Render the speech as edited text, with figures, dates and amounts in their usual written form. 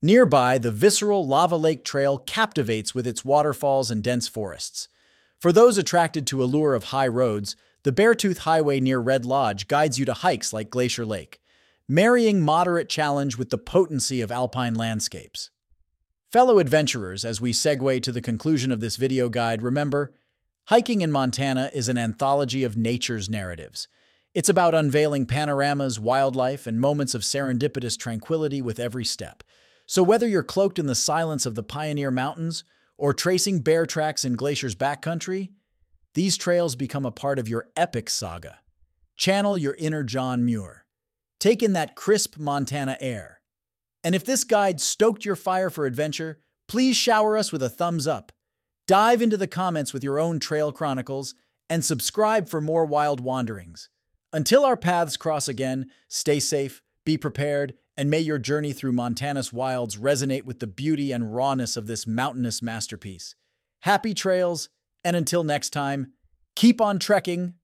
Nearby, the visceral Lava Lake Trail captivates with its waterfalls and dense forests. For those attracted to allure of high roads, the Beartooth Highway near Red Lodge guides you to hikes like Glacier Lake, marrying moderate challenge with the potency of alpine landscapes. Fellow adventurers, as we segue to the conclusion of this video guide, remember, hiking in Montana is an anthology of nature's narratives. It's about unveiling panoramas, wildlife, and moments of serendipitous tranquility with every step. So whether you're cloaked in the silence of the Pioneer Mountains or tracing bear tracks in Glacier's backcountry, these trails become a part of your epic saga. Channel your inner John Muir. Take in that crisp Montana air. And if this guide stoked your fire for adventure, please shower us with a thumbs up. Dive into the comments with your own trail chronicles and subscribe for more wild wanderings. Until our paths cross again, stay safe, be prepared, and may your journey through Montana's wilds resonate with the beauty and rawness of this mountainous masterpiece. Happy trails, and until next time, keep on trekking.